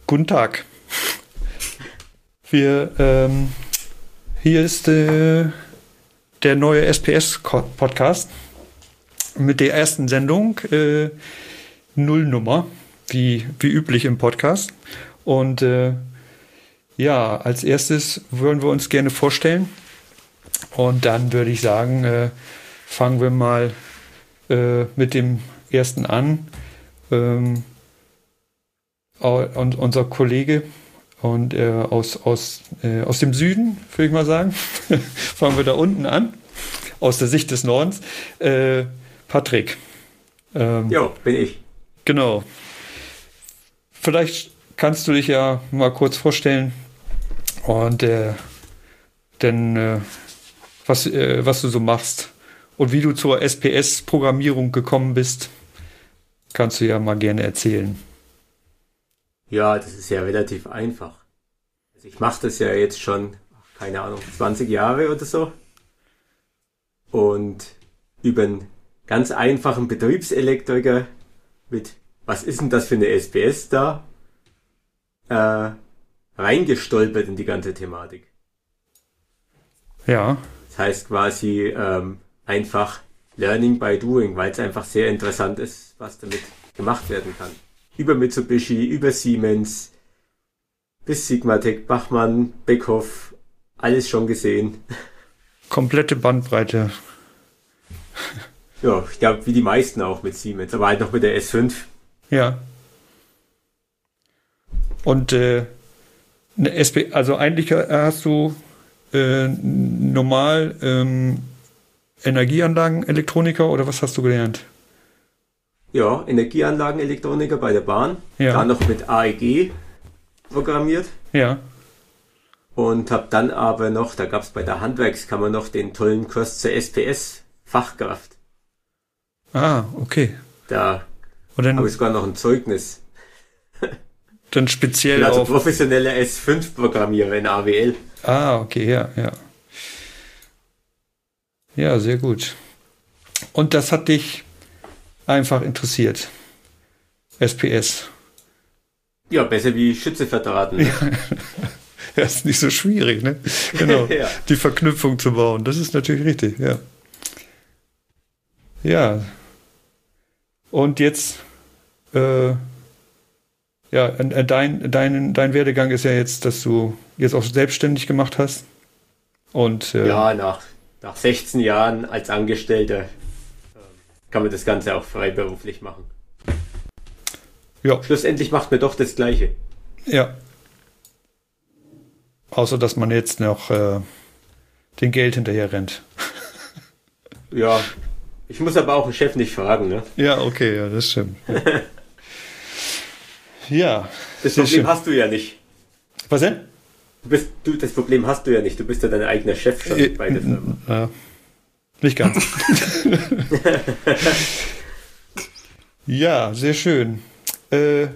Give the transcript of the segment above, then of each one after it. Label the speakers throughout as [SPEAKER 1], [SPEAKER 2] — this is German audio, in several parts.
[SPEAKER 1] Guten Tag. Hier ist der neue SPS-Podcast mit der ersten Sendung, Nullnummer, wie üblich im Podcast. Und als erstes würden wir uns gerne vorstellen. Und dann würde ich sagen, fangen wir mal mit dem ersten an. Und unser Kollege und aus dem Süden, würde ich mal sagen, fangen wir da unten an, aus der Sicht des Nordens. Patrick.
[SPEAKER 2] Jo, bin ich.
[SPEAKER 1] Genau. Vielleicht kannst du dich ja mal kurz vorstellen und was du so machst und wie du zur SPS-Programmierung gekommen bist, kannst du ja mal gerne erzählen.
[SPEAKER 2] Ja, das ist ja relativ einfach. Also ich mache das ja jetzt schon, keine Ahnung, 20 Jahre oder so. Und über einen ganz einfachen Betriebselektriker mit, was ist denn das für eine SPS da, reingestolpert in die ganze Thematik.
[SPEAKER 1] Ja.
[SPEAKER 2] Das heißt quasi einfach Learning by Doing, weil es einfach sehr interessant ist, was damit gemacht werden kann. Über Mitsubishi, über Siemens, bis Sigmatech, Bachmann, Beckhoff, alles schon gesehen.
[SPEAKER 1] Komplette Bandbreite.
[SPEAKER 2] Ja, ich glaube, wie die meisten auch mit Siemens, aber halt noch mit der S5.
[SPEAKER 1] Ja. Und also eigentlich hast du normal Energieanlagen-Elektroniker oder was hast du gelernt?
[SPEAKER 2] Ja, Energieanlagenelektroniker bei der Bahn.
[SPEAKER 1] Ja.
[SPEAKER 2] Da noch mit AEG programmiert.
[SPEAKER 1] Ja.
[SPEAKER 2] Und habe dann aber noch, da gab es bei der Handwerkskammer noch den tollen Kurs zur SPS-Fachkraft.
[SPEAKER 1] Ah, okay.
[SPEAKER 2] Da
[SPEAKER 1] Und dann
[SPEAKER 2] habe ich sogar noch ein Zeugnis.
[SPEAKER 1] Dann speziell
[SPEAKER 2] Also
[SPEAKER 1] auf...
[SPEAKER 2] professioneller S5-Programmierer in AWL.
[SPEAKER 1] Ah, okay, ja. Ja, sehr gut. Und das hat dich einfach interessiert. SPS.
[SPEAKER 2] Ja, besser wie Schütze verdrahten. Ne?
[SPEAKER 1] Ja, ist nicht so schwierig, ne? Genau.
[SPEAKER 2] Ja.
[SPEAKER 1] Die Verknüpfung zu bauen. Das ist natürlich richtig, ja. Ja. Und jetzt, dein Werdegang ist ja jetzt, dass du jetzt auch selbstständig gemacht hast. Und
[SPEAKER 2] ja, nach 16 Jahren als Angestellter kann man das Ganze auch freiberuflich machen.
[SPEAKER 1] ja.
[SPEAKER 2] Schlussendlich macht man doch das Gleiche.
[SPEAKER 1] Ja. Außer, dass man jetzt noch den Geld hinterher rennt.
[SPEAKER 2] Ja, ich muss aber auch den Chef nicht fragen, ne?
[SPEAKER 1] Ja, okay, ja, das stimmt. Ja.
[SPEAKER 2] Das Problem hast du ja nicht.
[SPEAKER 1] Was denn?
[SPEAKER 2] Das Problem hast du ja nicht. Du bist ja dein eigener Chef schon bei der Firma.
[SPEAKER 1] Ja, nicht ganz. Ja, sehr schön. Der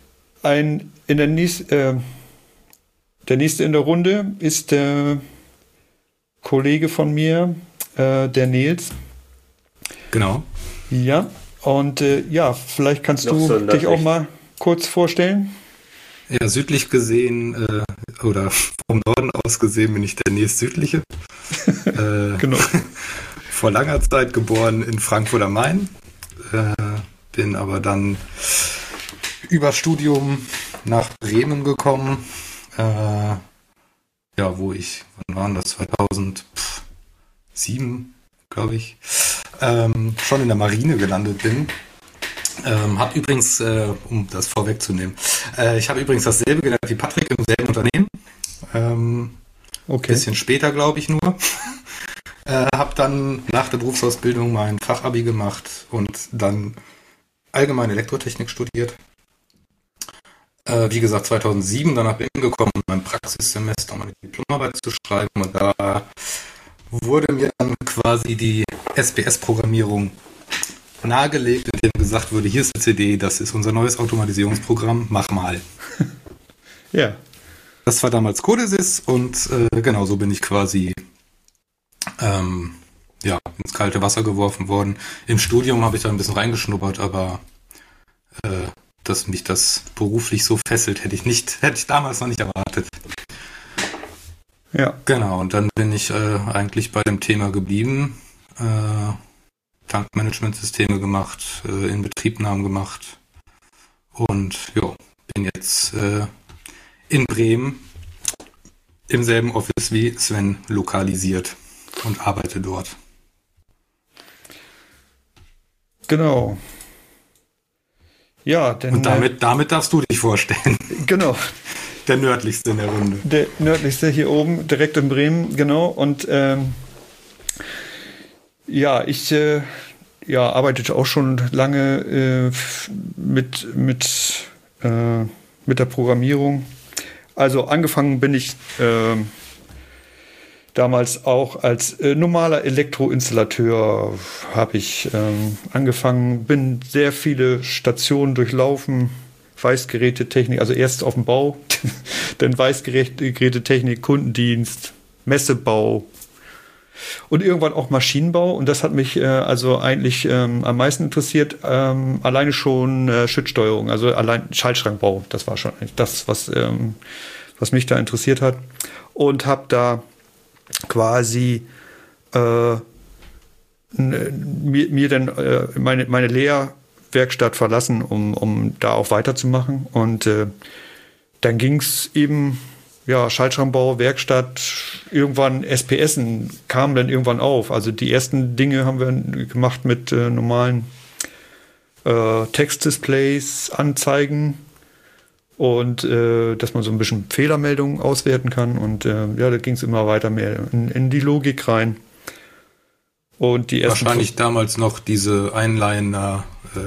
[SPEAKER 1] nächste in der Runde ist der Kollege von mir, der Nils.
[SPEAKER 3] Genau.
[SPEAKER 1] Ja, und vielleicht kannst
[SPEAKER 2] Noch
[SPEAKER 1] du
[SPEAKER 2] so
[SPEAKER 1] dich auch mal kurz vorstellen.
[SPEAKER 3] Ja, südlich gesehen oder vom Norden aus gesehen bin ich der nächstsüdliche.
[SPEAKER 1] Genau.
[SPEAKER 3] Vor langer Zeit geboren in Frankfurt am Main. Bin aber dann über Studium nach Bremen gekommen. Wo ich, wann waren das? 2007, glaube ich, schon in der Marine gelandet bin. Hab übrigens, um das vorwegzunehmen, ich habe übrigens dasselbe gelernt wie Patrick im selben Unternehmen.
[SPEAKER 1] Okay.
[SPEAKER 3] Bisschen später, glaube ich, nur. Hab dann nach der Berufsausbildung mein Fachabi gemacht und dann allgemeine Elektrotechnik studiert. Wie gesagt, 2007 dann nach Berlin gekommen, um mein Praxissemester meine Diplomarbeit zu schreiben. Und da wurde mir dann quasi die SPS-Programmierung nahegelegt, indem gesagt wurde, hier ist eine CD, das ist unser neues Automatisierungsprogramm, mach mal.
[SPEAKER 1] Ja.
[SPEAKER 3] Das war damals Codesys und genau so bin ich quasi ins kalte Wasser geworfen worden. Im Studium habe ich da ein bisschen reingeschnuppert, aber dass mich das beruflich so fesselt, hätte ich damals noch nicht erwartet.
[SPEAKER 1] Ja.
[SPEAKER 3] Genau, und dann bin ich eigentlich bei dem Thema geblieben. Tankmanagementsysteme gemacht, Inbetriebnahmen gemacht und bin jetzt in Bremen im selben Office wie Sven lokalisiert und arbeite dort.
[SPEAKER 1] Genau. Ja, denn,
[SPEAKER 3] und damit darfst du dich vorstellen.
[SPEAKER 1] Genau.
[SPEAKER 3] Der nördlichste in der Runde.
[SPEAKER 1] Der nördlichste hier oben, direkt in Bremen, genau. Und ich arbeitete auch schon lange mit der Programmierung. Also angefangen bin ich damals auch als normaler Elektroinstallateur habe ich angefangen, bin sehr viele Stationen durchlaufen, Weißgerätetechnik, also erst auf dem Bau, dann Weißgerätetechnik, Kundendienst, Messebau und irgendwann auch Maschinenbau. Und das hat mich eigentlich am meisten interessiert, alleine schon Schüttsteuerung, also allein Schaltschrankbau. Das war schon eigentlich das, was mich da interessiert hat. Und habe da quasi mir dann meine Lehrwerkstatt verlassen, um da auch weiterzumachen. Und dann ging es eben, Schaltschrankbau, Werkstatt, irgendwann SPSen kamen dann irgendwann auf. Also die ersten Dinge haben wir gemacht mit normalen Textdisplays, Anzeigen und dass man so ein bisschen Fehlermeldungen auswerten kann. Und da ging es immer weiter mehr in die Logik rein. Und die ersten
[SPEAKER 3] wahrscheinlich damals noch diese Einliner,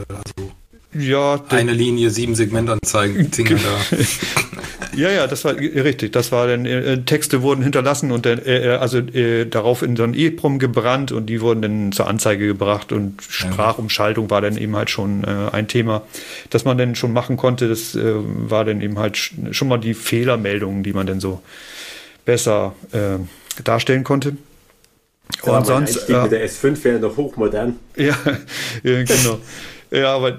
[SPEAKER 3] eine Linie, 7 Segmentanzeigen, Dinger da.
[SPEAKER 1] Ja, das war richtig. Das war dann, Texte wurden hinterlassen und dann, darauf in so ein EEPROM gebrannt und die wurden dann zur Anzeige gebracht und Sprachumschaltung war dann eben halt schon ein Thema, das man dann schon machen konnte. Das war dann eben halt schon mal die Fehlermeldungen, die man dann so besser darstellen konnte.
[SPEAKER 2] Ja, und sonst mit der S5 wäre noch hochmodern.
[SPEAKER 1] Ja, genau. Ja, aber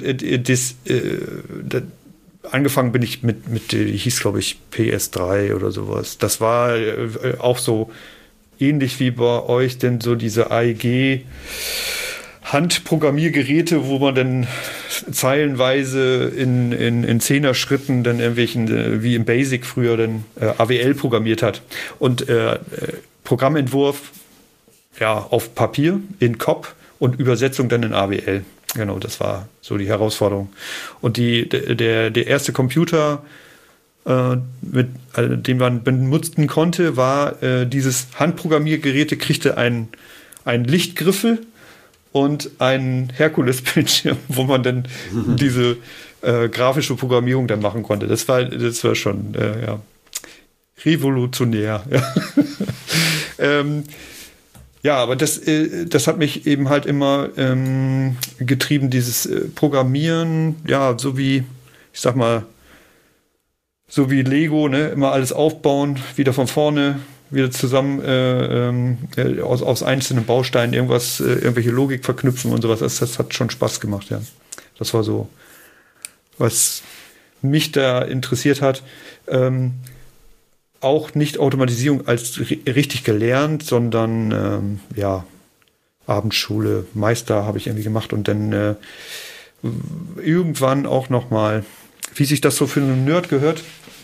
[SPEAKER 1] angefangen bin ich mit die hieß, glaube ich, PS3 oder sowas. Das war auch so ähnlich wie bei euch, denn so diese AEG Handprogrammiergeräte, wo man dann zeilenweise in 10er-Schritten dann irgendwelchen, wie im Basic früher, dann AWL programmiert hat. Und Programmentwurf auf Papier, in COP und Übersetzung dann in AWL. Genau, das war so die Herausforderung. Und der erste Computer, den man benutzen konnte, war dieses Handprogrammiergerät, kriegte einen Lichtgriffel und einen Herkules-Bildschirm, wo man dann diese grafische Programmierung dann machen konnte. Das war schon revolutionär. Ja. Aber das hat mich eben halt immer getrieben, dieses Programmieren, so wie, ich sag mal, so wie Lego, ne, immer alles aufbauen, wieder von vorne, wieder zusammen aus einzelnen Bausteinen irgendwelche Logik verknüpfen und sowas. Das hat schon Spaß gemacht, ja. Das war so, was mich da interessiert hat. Auch nicht Automatisierung als richtig gelernt, sondern Abendschule, Meister habe ich irgendwie gemacht und dann irgendwann auch nochmal, wie sich das so für einen Nerd gehört,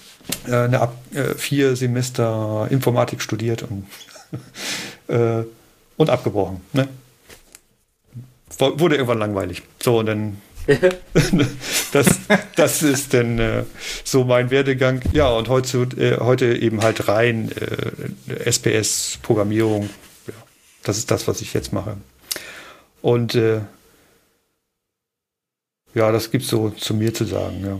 [SPEAKER 1] 4 Semester Informatik studiert und abgebrochen. Ne? Wurde irgendwann langweilig. So, und dann das ist dann so mein Werdegang. Ja, und heute eben halt rein SPS-Programmierung. Ja, das ist das, was ich jetzt mache. Und das gibt's so zu mir zu sagen. Ja,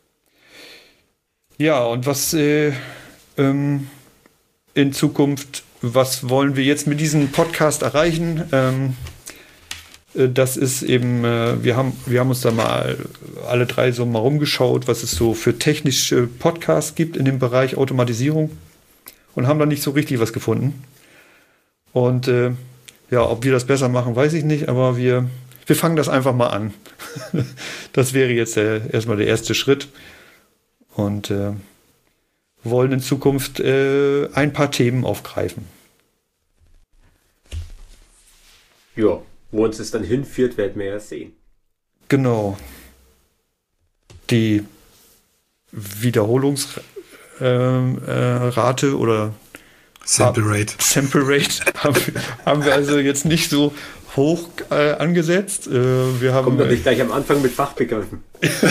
[SPEAKER 1] und was in Zukunft, was wollen wir jetzt mit diesem Podcast erreichen? Das ist eben, wir haben uns da mal alle 3 so mal rumgeschaut, was es so für technische Podcasts gibt in dem Bereich Automatisierung und haben da nicht so richtig was gefunden. Und ob wir das besser machen, weiß ich nicht, aber wir wir fangen das einfach mal an. Das wäre jetzt erstmal der erste Schritt. Und wollen in Zukunft ein paar Themen aufgreifen.
[SPEAKER 2] Ja, wo uns es dann hinführt, werden wir ja sehen.
[SPEAKER 1] Genau. Die Wiederholungsrate oder
[SPEAKER 3] Sample Rate
[SPEAKER 1] haben wir also jetzt nicht so hoch angesetzt. Wir haben
[SPEAKER 2] kommt doch nicht gleich am Anfang mit Fachbegriffen.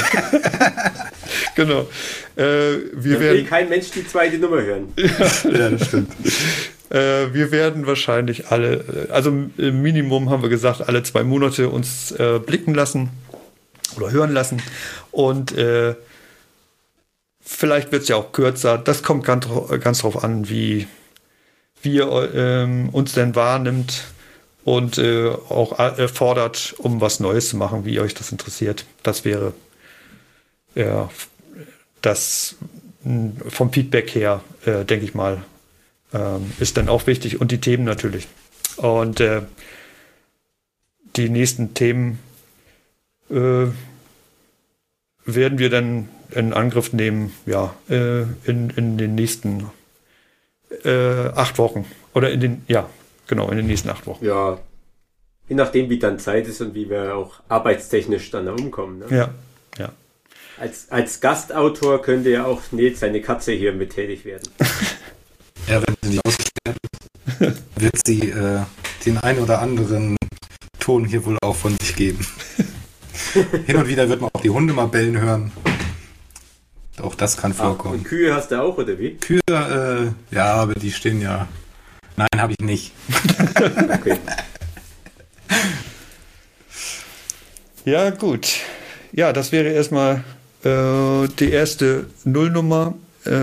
[SPEAKER 1] Genau. Wir werden
[SPEAKER 2] kein Mensch die zweite Nummer hören.
[SPEAKER 3] Ja, das stimmt.
[SPEAKER 1] Wir werden wahrscheinlich also im Minimum haben wir gesagt, alle 2 Monate uns blicken lassen oder hören lassen. Und vielleicht wird es ja auch kürzer. Das kommt ganz drauf an, wie ihr uns denn wahrnimmt und auch fordert, um was Neues zu machen, wie euch das interessiert. Das wäre das vom Feedback her, denke ich mal, ist dann auch wichtig. Und die Themen natürlich. Und die nächsten Themen werden wir dann in Angriff nehmen, ja, in den nächsten 8 Wochen. Oder in den nächsten 8 Wochen.
[SPEAKER 2] Ja, je nachdem, wie dann Zeit ist und wie wir auch arbeitstechnisch dann da umkommen. Ne?
[SPEAKER 1] Ja.
[SPEAKER 2] Als Gastautor könnte ja auch Nils seine Katze hier mit tätig werden.
[SPEAKER 3] Ja, wenn sie nicht ausgesperrt ist, wird sie den ein oder anderen Ton hier wohl auch von sich geben. Hin und wieder wird man auch die Hunde mal bellen hören. Auch das kann vorkommen.
[SPEAKER 2] Und Kühe hast du auch, oder wie?
[SPEAKER 3] Kühe, ja, aber die stehen ja... Nein, habe ich nicht.
[SPEAKER 2] Okay.
[SPEAKER 1] Ja, gut. Ja, das wäre erstmal die erste Nullnummer.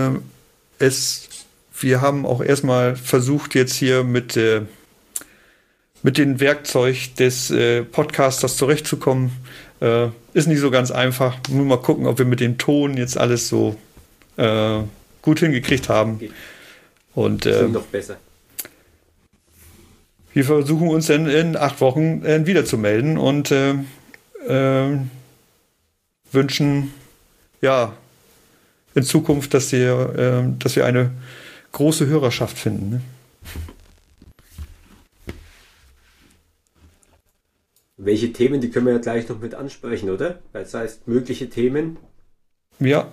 [SPEAKER 1] Wir haben auch erstmal versucht, jetzt hier mit dem Werkzeug des Podcasters zurechtzukommen. Ist nicht so ganz einfach. Nur mal gucken, ob wir mit dem Ton jetzt alles so gut hingekriegt haben.
[SPEAKER 2] Okay.
[SPEAKER 1] Und
[SPEAKER 2] noch besser.
[SPEAKER 1] Wir versuchen uns dann in 8 Wochen wieder zu melden und wünschen ja in Zukunft, dass wir eine große Hörerschaft finden. Ne?
[SPEAKER 2] Welche Themen, die können wir ja gleich noch mit ansprechen, oder? Das heißt, mögliche Themen.
[SPEAKER 1] Ja.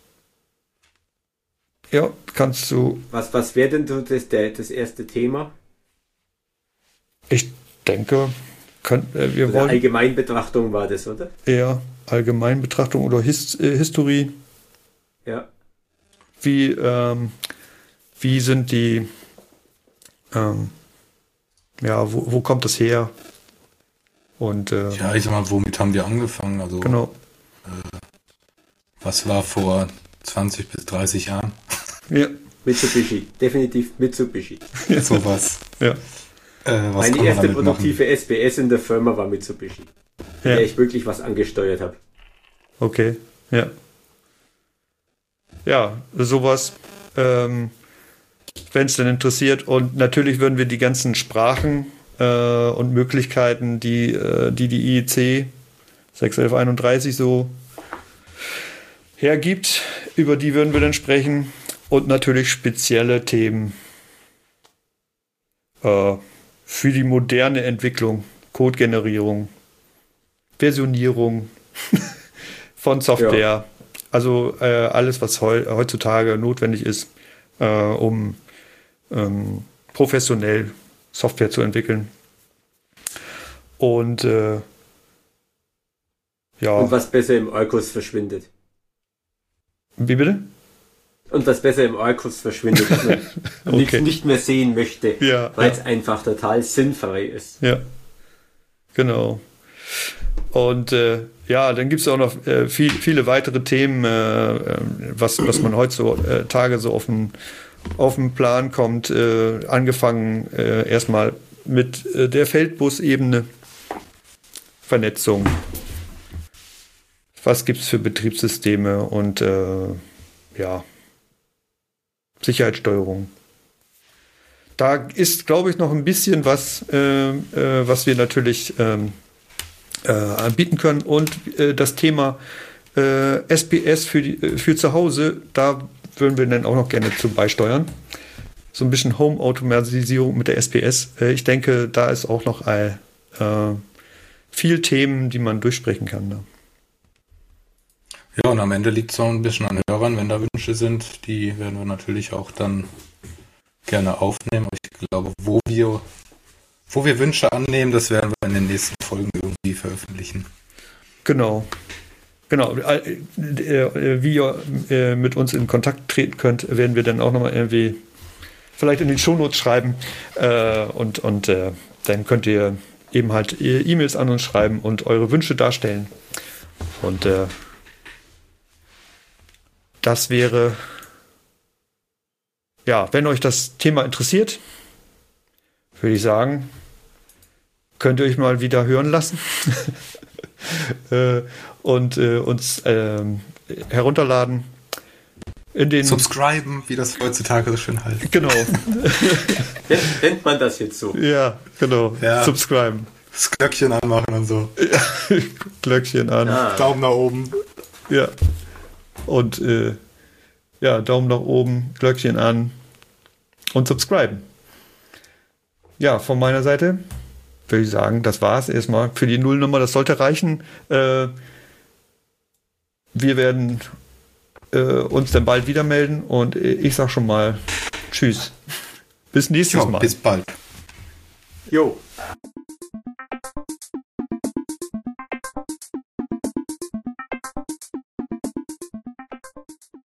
[SPEAKER 1] Ja, kannst du.
[SPEAKER 2] Was wäre denn so das erste Thema?
[SPEAKER 1] Ich denke, wir wollen.
[SPEAKER 2] Allgemeinbetrachtung war das, oder?
[SPEAKER 1] Ja, Allgemeinbetrachtung oder Historie.
[SPEAKER 2] Ja.
[SPEAKER 1] Wie sind die. Wo kommt das her? Und,
[SPEAKER 3] ja, ich sag mal, womit haben wir angefangen? Also,
[SPEAKER 1] genau.
[SPEAKER 3] Was war vor 20 bis 30 Jahren?
[SPEAKER 1] Ja.
[SPEAKER 2] Mitsubishi, definitiv Mitsubishi.
[SPEAKER 3] Sowas.
[SPEAKER 1] Ja.
[SPEAKER 2] Meine erste produktive SBS in der Firma war Mitsubishi,
[SPEAKER 1] ja.
[SPEAKER 2] der ich wirklich was angesteuert habe.
[SPEAKER 1] Okay, ja. Ja, sowas, wenn es denn interessiert. Und natürlich würden wir die ganzen Sprachen und Möglichkeiten, die IEC 61131 so hergibt, über die würden wir dann sprechen. Und natürlich spezielle Themen für die moderne Entwicklung, Codegenerierung, Versionierung von Software. Ja. Also alles, was heutzutage notwendig ist, um professionell Software zu entwickeln. Und ja.
[SPEAKER 2] Und was besser im Orkus verschwindet.
[SPEAKER 1] Wie bitte?
[SPEAKER 2] Und was besser im Orkus verschwindet, dass man
[SPEAKER 1] okay.
[SPEAKER 2] nicht mehr sehen möchte,
[SPEAKER 1] ja,
[SPEAKER 2] weil es einfach total sinnfrei ist.
[SPEAKER 1] Ja, genau. Und dann gibt es auch noch viele weitere Themen, was man heutzutage so auf den Plan kommt. Angefangen erstmal mit der Feldbus-Ebene, Vernetzung. Was gibt es für Betriebssysteme und Sicherheitssteuerung. Da ist, glaube ich, noch ein bisschen was wir natürlich anbieten können. Und das Thema SPS für zu Hause, da würden wir dann auch noch gerne zu beisteuern. So ein bisschen Home-Automatisierung mit der SPS. Ich denke, da ist auch noch viel Themen, die man durchsprechen kann. Ne?
[SPEAKER 3] Ja, und am Ende liegt es auch ein bisschen an Hörern, wenn da Wünsche sind. Die werden wir natürlich auch dann gerne aufnehmen. Ich glaube, wo wir Wünsche annehmen, das werden wir in den nächsten Folgen irgendwie veröffentlichen.
[SPEAKER 1] Genau. Wie ihr mit uns in Kontakt treten könnt, werden wir dann auch nochmal irgendwie vielleicht in die Shownotes schreiben. Und dann könnt ihr eben halt E-Mails an uns schreiben und eure Wünsche darstellen. Und das wäre, ja, wenn euch das Thema interessiert, würde ich sagen, könnt ihr euch mal wieder hören lassen und uns herunterladen.
[SPEAKER 3] Subscriben, wie das heutzutage so schön heißt.
[SPEAKER 1] Genau.
[SPEAKER 2] Nennt man das jetzt so?
[SPEAKER 1] Ja, genau. Ja. Subscriben.
[SPEAKER 3] Das Glöckchen anmachen und so.
[SPEAKER 1] Glöckchen an.
[SPEAKER 3] Ja. Daumen nach oben.
[SPEAKER 1] Ja. Und Daumen nach oben, Glöckchen an und subscriben. Ja, von meiner Seite würde ich sagen, das war es erstmal für die Nullnummer. Das sollte reichen. Wir werden uns dann bald wieder melden und ich sag schon mal Tschüss. Bis nächstes Mal.
[SPEAKER 3] Bis bald.
[SPEAKER 2] Jo.